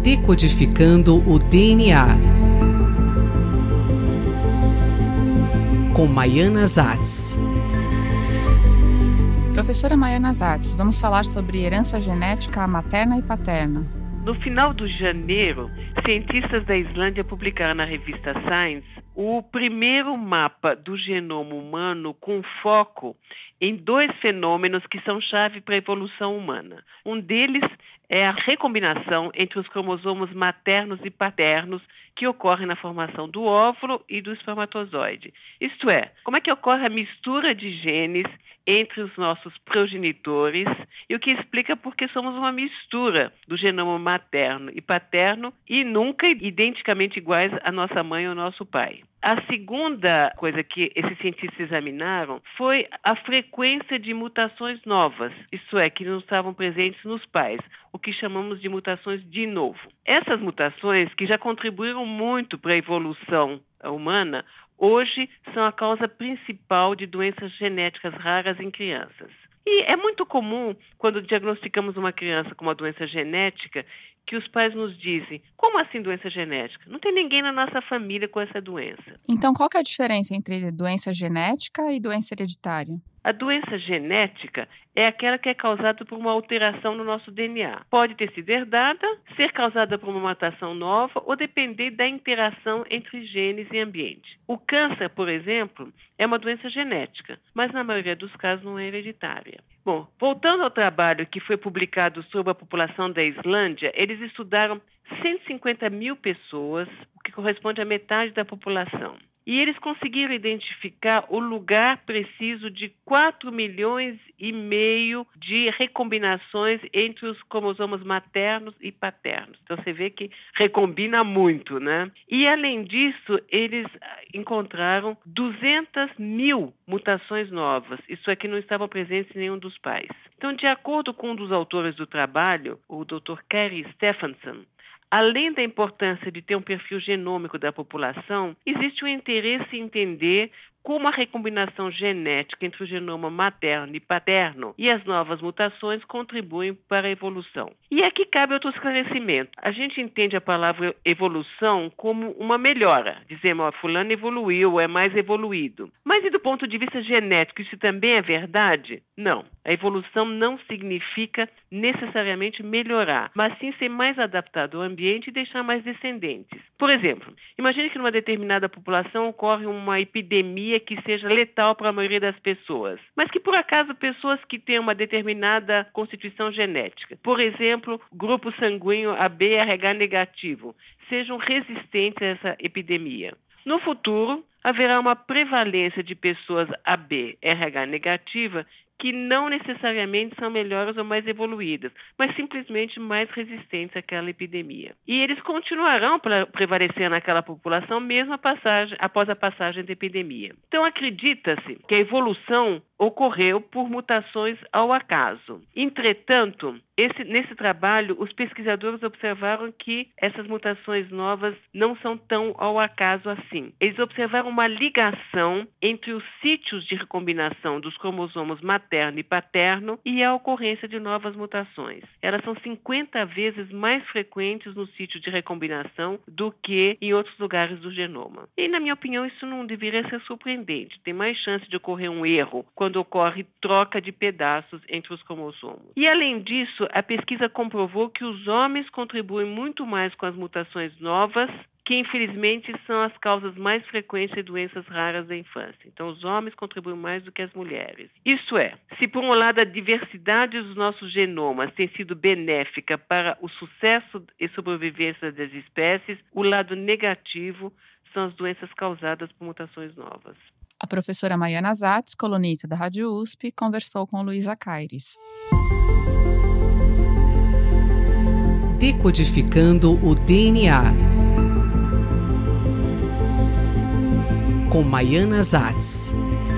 Decodificando o DNA, com Maiana Zatz. Professora Maiana Zatz, vamos falar sobre herança genética materna e paterna. No final de janeiro, cientistas da Islândia publicaram na revista Science o primeiro mapa do genoma humano com foco em dois fenômenos que são chave para a evolução humana. Um deles é a recombinação entre os cromossomos maternos e paternos que ocorre na formação do óvulo e do espermatozoide. Isto é, como é que ocorre a mistura de genes entre os nossos progenitores e o que explica porque somos uma mistura do genoma materno e paterno e nunca identicamente iguais à nossa mãe ou ao nosso pai. A segunda coisa que esses cientistas examinaram foi a frequência de mutações novas, isto é, que não estavam presentes nos pais, o que chamamos de mutações de novo. Essas mutações, que já contribuíram muito para a evolução humana, hoje são a causa principal de doenças genéticas raras em crianças. E é muito comum, quando diagnosticamos uma criança com uma doença genética, que os pais nos dizem: como assim doença genética? Não tem ninguém na nossa família com essa doença. Então, qual que é a diferença entre doença genética e doença hereditária? A doença genética é aquela que é causada por uma alteração no nosso DNA. Pode ter sido herdada, ser causada por uma mutação nova ou depender da interação entre genes e ambiente. O câncer, por exemplo, é uma doença genética, mas na maioria dos casos não é hereditária. Bom, voltando ao trabalho que foi publicado sobre a população da Islândia, eles estudaram 150 mil pessoas, o que corresponde à metade da população. E eles conseguiram identificar o lugar preciso de 4,5 milhões de recombinações entre os cromossomos maternos e paternos. Então, você vê que recombina muito, né? E, além disso, eles encontraram 200 mil mutações novas, isso é, que não estavam presentes em nenhum dos pais. Então, de acordo com um dos autores do trabalho, o Dr. Kari Stephenson, além da importância de ter um perfil genômico da população, existe um interesse em entender como a recombinação genética entre o genoma materno e paterno e as novas mutações contribuem para a evolução. E aqui cabe outro esclarecimento. A gente entende a palavra evolução como uma melhora. Dizemos, fulano evoluiu, é mais evoluído. Mas e do ponto de vista genético, isso também é verdade? Não. A evolução não significa necessariamente melhorar, mas sim ser mais adaptado ao ambiente e deixar mais descendentes. Por exemplo, imagine que numa determinada população ocorre uma epidemia que seja letal para a maioria das pessoas, mas que, por acaso, pessoas que têm uma determinada constituição genética, por exemplo, grupo sanguíneo AB RH negativo, sejam resistentes a essa epidemia. No futuro, haverá uma prevalência de pessoas AB RH negativa que não necessariamente são melhores ou mais evoluídas, mas simplesmente mais resistentes àquela epidemia. E eles continuarão prevalecendo naquela população mesmo após a passagem da epidemia. Então, acredita-se que a evolução ocorreu por mutações ao acaso. Entretanto, nesse trabalho, os pesquisadores observaram que essas mutações novas não são tão ao acaso assim. Eles observaram uma ligação entre os sítios de recombinação dos cromossomos materno e paterno e a ocorrência de novas mutações. Elas são 50 vezes mais frequentes no sítio de recombinação do que em outros lugares do genoma. E, na minha opinião, isso não deveria ser surpreendente. Tem mais chance de ocorrer um erro quando ocorre troca de pedaços entre os cromossomos. E, além disso, a pesquisa comprovou que os homens contribuem muito mais com as mutações novas, que infelizmente são as causas mais frequentes de doenças raras da infância. Então, os homens contribuem mais do que as mulheres. Isto é, se por um lado a diversidade dos nossos genomas tem sido benéfica para o sucesso e sobrevivência das espécies, o lado negativo são as doenças causadas por mutações novas. A professora Maiana Zatz, colunista da Rádio USP, conversou com Luísa Caires. Decodificando o DNA, com Maiana Zatz.